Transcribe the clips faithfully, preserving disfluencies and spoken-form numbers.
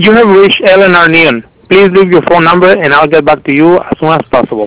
You have reached Ellen Arneon. Please leave your phone number and I'll get back to you as soon as possible.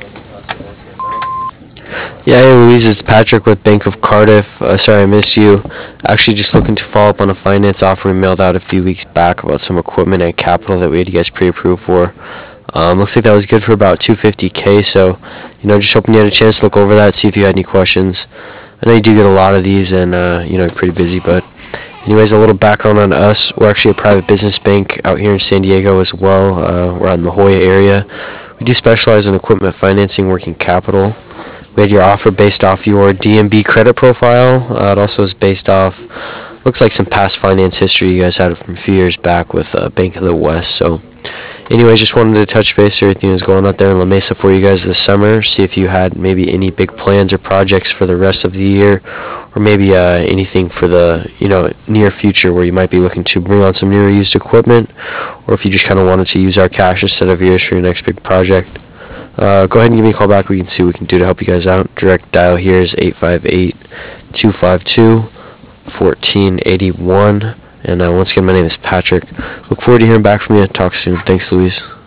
Yeah, hey Louise, it's Patrick with Bank of Cardiff. Uh, sorry I missed you. Actually, just looking to follow up on a finance offer we mailed out a few weeks back about some equipment and capital that we had you guys pre-approved for. Um, looks like that was good for about two hundred fifty K, so, you know, just hoping you had a chance to look over that, see if you had any questions. I know you do get a lot of these and, uh, you know, you're pretty busy, but anyways, a little background on us. We're actually a private business bank out here in San Diego as well. Uh, we're out in the La Jolla area. We do specialize in equipment financing, working capital. We had your offer based off your D M B credit profile. Uh, it also is based off, looks like some past finance history you guys had from a few years back with uh, Bank of the West. So anyways, just wanted to touch base. Everything is going out there in La Mesa for you guys this summer. See if you had maybe any big plans or projects for the rest of the year, or maybe uh, anything for the you know near future where you might be looking to bring on some newer used equipment, or if you just kind of wanted to use our cash instead of yours for your next big project. Uh, go ahead and give me a call back. We can see what we can do to help you guys out. Direct dial here is eight five eight, two five two, one four eight one. And uh, once again, my name is Patrick. Look forward to hearing back from you. Talk soon. Thanks, Louise.